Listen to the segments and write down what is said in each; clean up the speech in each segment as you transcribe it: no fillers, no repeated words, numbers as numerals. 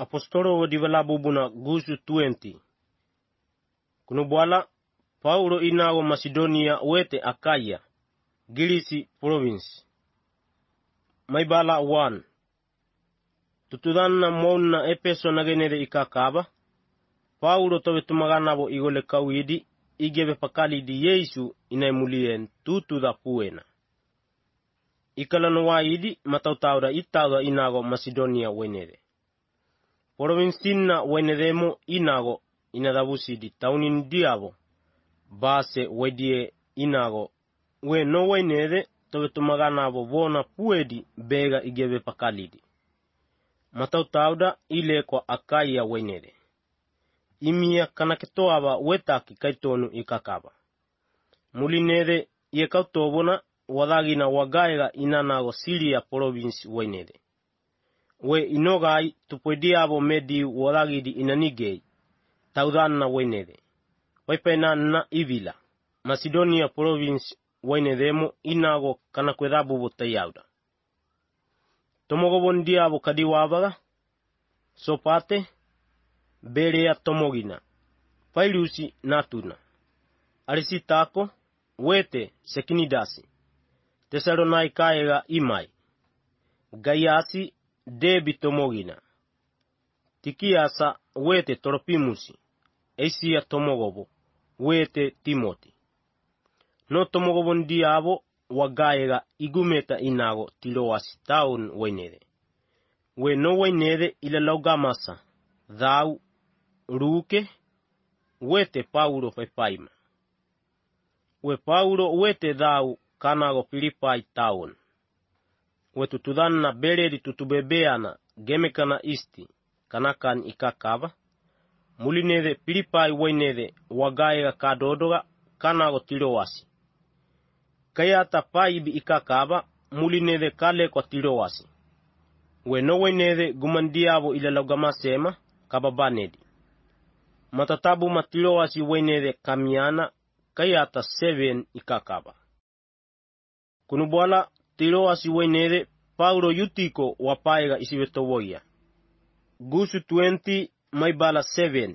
Apostolo di Valabubuna gusu 20. Kunubwala Paulo inago Macedonia wete Akaya, Gilisi province. Maibala 1. Tutudanna monna Epeso nagenere ikakaba. Paulo tobe tumaganabo igole kawidi igebe pakali di Yesu inaimulien tutuda puena. Ikalano waidi matautauda itauda inago Macedonia wenere. Provinsinna wenedemo inago inadabusi di taunin diabo. Base wedie inago. We no wenede tobe tumaganabo bona puedi bega igebe pakalidi. Matautauda ile kwa Akaya wenede. Imia kanaketoaba wetaki kaitonu ikakaba. Mulinede yekautobona wadagina wagaega inanago Siria province wenede. We inogai tupodiabo medi wadagidi inanigei. Taudanna wenede. Waipenanna ibila. Macedonia province wenedemo inago kanakwedabu botayauda. Tomogobon diabo kadiwabaga. Sopate. Berea tomogina. Pailusi natuna. Arisitako. Wete sekinidasi. Tesalonaikaega imai. Gaiasi debi tomogina. Tikiasa wete Toropimusi. Eisia tomogobo. Wete Timoti. No tomogobon diabo wagaega igumeta inago Tiroasi town wenede. We no wenede ilalaugamasa. Dhau ruke wete Paulo pepaima. We Paulo wete dhau kanago Filipai town. We tutudanna beredi tutubebeana gemekana isti kanakan ikakaba. Mulinede Filipai wenede wagaega kadodoga kanago Tiroasi. Kayata paibi ikakaba mulinede kale kwa Tiroasi. We no wenede gumandiabo ilalaugamasema kababanedi. Matatabu Tiroasi wenede kamiana kayata 7 ikakaba. Kunubwala Tiroasi wenede Paulo yutiko wapaega isibetowoia. Gusu 20 maibala 7.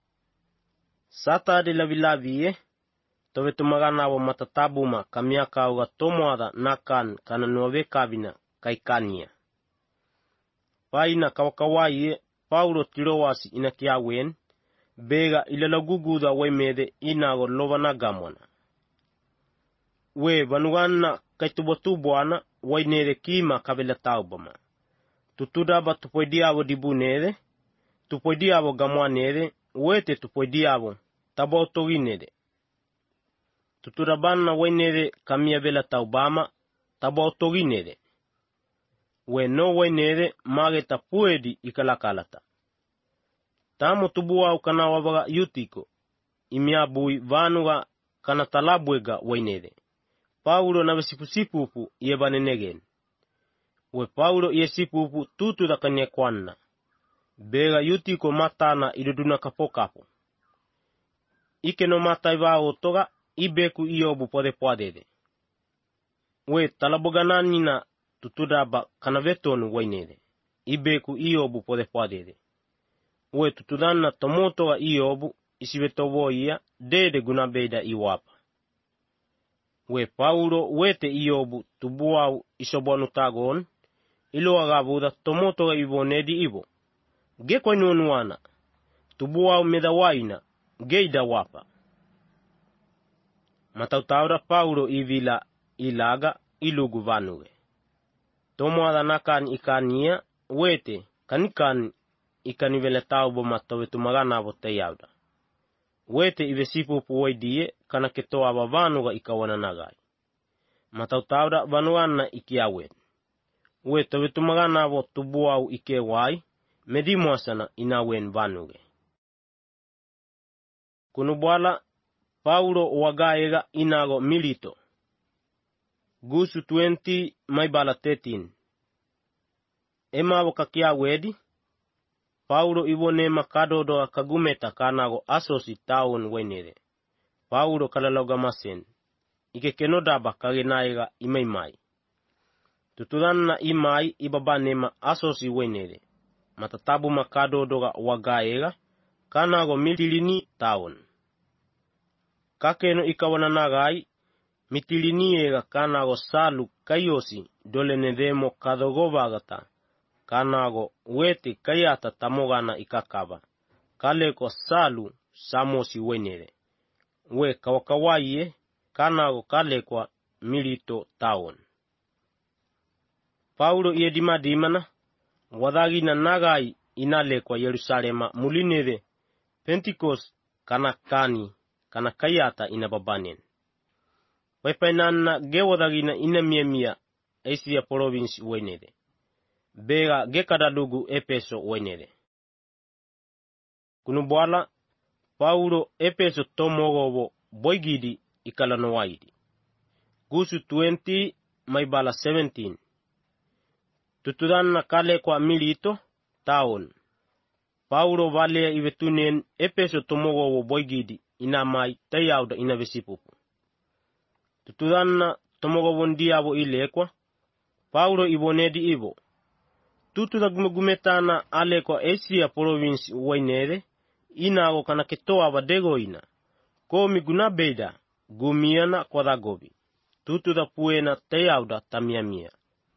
Sata de lavilavie tobe tumaganabo matatabuma kamiaka auga tomoada nakan kana nuave kabina kaikania. Paina kawakawaie Paulo Tiroasi inakiawen bega ilalaguguda wemede inago lovanagamwana. We vanuganna kaitubotubuana wainede kima kabelataubama. Tutudaba tupoidiabo dibunede, tupoidiabo gamwanede, wete tupoidiabo tabotoginede. Tutudabana wainede kamia belataubama tabotoginede. We no wainede mageta puedi ikalakalata. Tamo tubua ukanawabaga yutiko. Imiabui vanuga kanatalabwega wainede. Paulo na sipusipupu yebanenegen. We Paulo yesipupu tutu da kanyekwanna. Bega yutiko matana iduduna kapokapo. Ike no mata ibao toga ibeku iyobu pode podede. We talabogananina tutudaba kanavetonu wainede. Ibeku iyobu pode podede. We tutudanna tomotoga iyobu isibetoboia dede gunabeda iwapa. We Paulo wete iyobu tubuau isobonu tagon, ilo agabuda tomotoga ibonedi ibo. Gekwa nuanuana, tubuau medawaina, geida wapa. Matautaura Paulo ivila ilaga ilugu vanuge. Tomoada nakan ikania, wete kanikan ikaniveletau bomatowe tumagana botayauda. Wete ivesipu puwaidie kana ketoa vanuga ikawana nagai. Matautaura vanuana ikiawen. Wete vetumagana vo tubuau ikewai, medimuasana inawen vanuge. Kunubwala Paulo wagaega inago Milito. Gusu 20 maibala 13. Ema wakakia wedi. Paulo ibone makadodo kagumeta kanago Asosi town wenere. Paulo kalalogamasen. Ike kenodaba kagenaega imaimai. Tutudanna imai ibabanema Asosi wenere. matatabu makadodoga wagaega kanago mitilini taon. Kakeno ikawana nagai mitiliniega kanago salu kayosi dole nedemo kadogobagata kanago wete kayata tamogana ikakaba kaleko salu samosi wenere we kawakawaye kanago kalekwa milito taon. Paulo iedimadimana wadagina nagai inalekwa Yerusalema mulinere Pentecost kanakani kana kayata inababanen. Waipainana ge wadagina inamiemia Asia province wenere. Bega ge kadadugu Epeso wenere. Kunubwala Paulo Epeso tomogobo boigidi ikalano waidi. Gusu 20 maibala 17. Tutudanna kale kwa milito taon. Paulo vale ivetunen Epeso tomogobo boigidi inamai tayauda inavesipupu. Tutudanna tomogobo ndiabo ilekwa. Paulo ibonedi ibo. Tutuda gumetana alekwa Asia province wainere inago kana ketoa vadegoina. Komi gunabeda gumiana kwa dagobi. Tutuda puena tayauda tamiamia.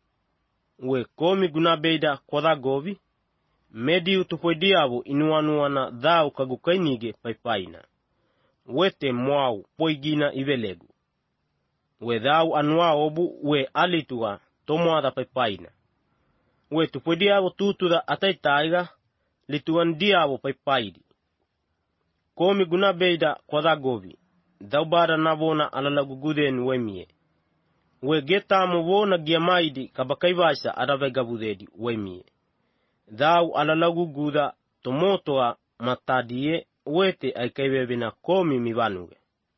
We komi gunabeda kwa dagobi. Medi utupoidiabu inuanuana dhau kagukainige paipaina. Wete mwau poigina ivelegu. We dhau anua obu we alitua tomoada paipaina. We tupoidiabu tutuda ataitaiga lituan diabu paipaidi. Komi gunabeida kwa dagobi. Dhaubada nabona alalaguguden wemie. We getamu wona giamaidi kabakaivaisa adavegabudedi wemie. Dhau alalaguguda tomotoa matadie wete aikaiwebina komi mivanuge.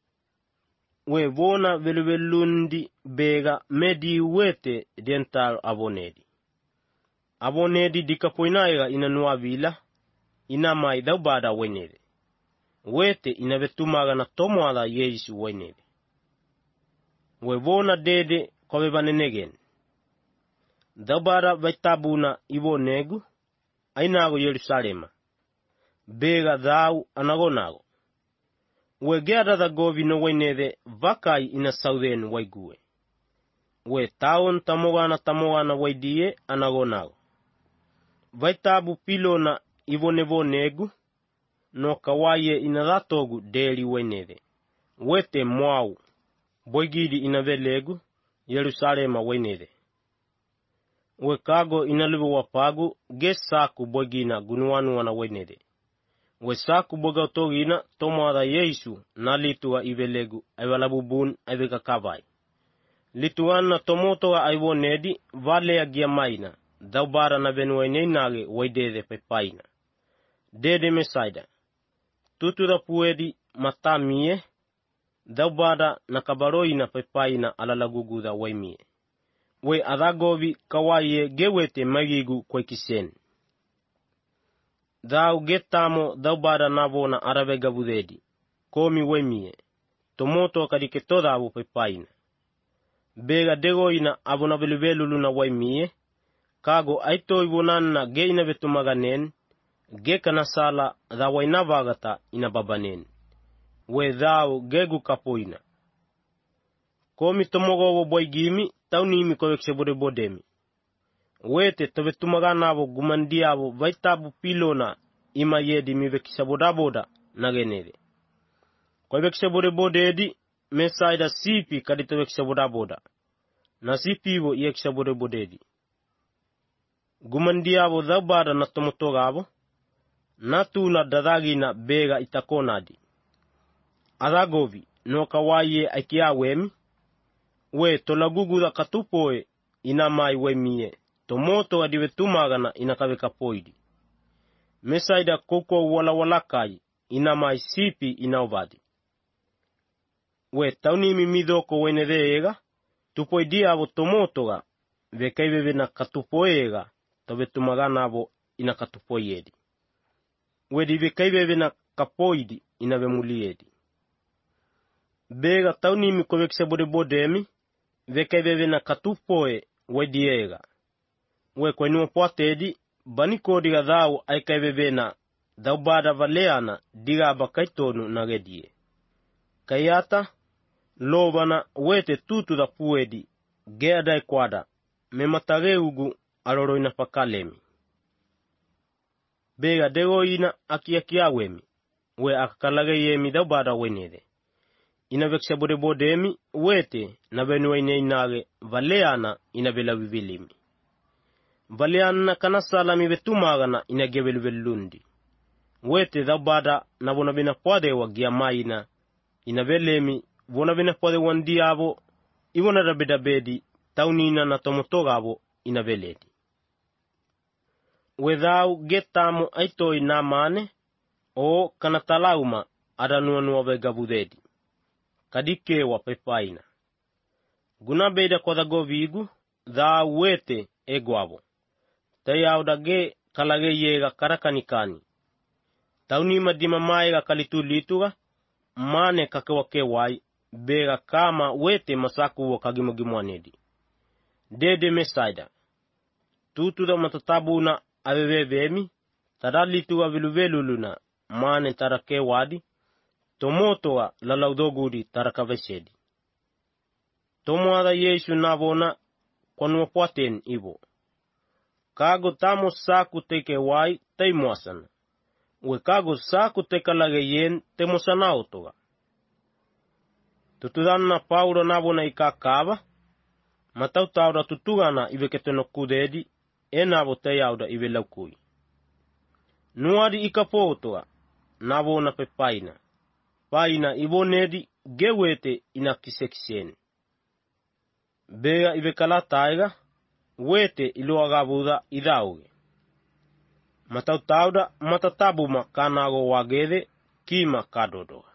We wona veluvelundi bega medi wete dental abonedi. Abonedi dikapoinaiga inanua vila inamai dhaubada wenere. Wete inavetumaga na tomoada Yesu wenere. We wona dede kwa vebanenegen. Dhaubada vaitabuna ibonegu ainago Yerusalema. Bega dhau anagonago. We geada govi no wenere vakai ina sauden waigue. We taon tamogana waidie anagonago. Vaitabu pilona ibonegu no kawaye inadatogu deli wenere. Wete mwau boigidi inavelegu Yerusalema wenere. We kago inalubu wapagu gesaku boigina gunuanuana wenere. We saku boga togina tomoada Yesu na litua ivelegu aivalabubun aivekakavai. Lituana tomotoa aivonedi vale agiamaina dhaubara na venuaineinage waidede pepaina. Dede mesaida. Tutuda puedi matamie dhaubara na kabaroina pepaina alalaguguda waimie. We adagovi kawaye gewete magigu kwa kisen. Dhau getamo dhaubara nabona aravegabudedi. Komi wemie. Tomoto kadiketoda abu pepaina. Bega degoina abuna veluvelu na waimie. Kago aito ibonana ge inavetumaganen. Ge kanasala dha wainavagata inababanen. We dhau gegu kapoina. Komi tomogogo boigimi taunimi kovekshebode bodemi. Wete tovetumagana abo gumandi abo vaitabu pilona ima yedi mivekishabodaboda nagenere. Kovekshebode mesaida sipi kaditowekishabodaboda. Na sipi ibo yekishabodebodedi. Gumandi abo dhaubada na tomotoga abo. Natuna dadagina bega itakonadi. Adagovi no kawaye aikia wemi. We tolaguguda katupoe inamai wemie. Tomoto adivetumagana inakaveka poidi. Mesaida koko walakai inamai sipi inaovadi. We taunimi midoko wenereega. Tupoidia abo tomotoga. Vekaiveve na katupoega. Tovetumagana abo inakatupoiedi. We vekaiveve na kapoidi inavemuliedi. Bega taunimi kovekisebodebodemi. Vekaiveve na katupoe wediega. We kwenua poatedi baniko diga dhau aikaiwebena daubada valeana diga bakaitonu nagedie. Kayata lobana wete tutu da puedi geadai kwada mematageugu aloroina pakalemi. Bega degoina akiawemi we akakalageyemi daubada wenede. Inaveksa bodebodemi wete na benuaine inage valeana inabela vivilimi. Valeana kanasalami vetumagana inagevelvelundi. Wete daubada na bonabina pwade wa giamaina inavelemi bonabina pwade wandiavo iwana rabedabedi taunina na tomotogavo inaveledi. Wedau getamo aitoi na mane o kanatalauma adanuanua vegavudedi. Kadike wa pepaina. Gunabeda kwa dagovigu dha wete egwavo. Tayaudage kalage yega karakanikani. Taunima dima maega kalitulituga mane kakewakewai bega kama wete masaku wa kagimogimwanedi. Dede mesaida. Tutu da matatabuna avevevemi tadalituga viluveluluna mane tarakewadi. Tomotoa lalaudogudi tarakavesedi. Tomoada Yesu navona kwanuapuaten ivo. Kago tamo saku teke wai teimuasana. We kago saku teka lageyen temosanautoga. Tutudana Paulo navona ikakava. Matautauda tutugana iveketeno kudedi. Enavo teyauda ivelaukui. Nuadi ikapotoa navona pepaina. Paina ibonedi gewete inakisekiseni. Bega ivekala taiga, wete iluagabuda idauge. Matautauda matatabuma kanago wagede kima kadodoga.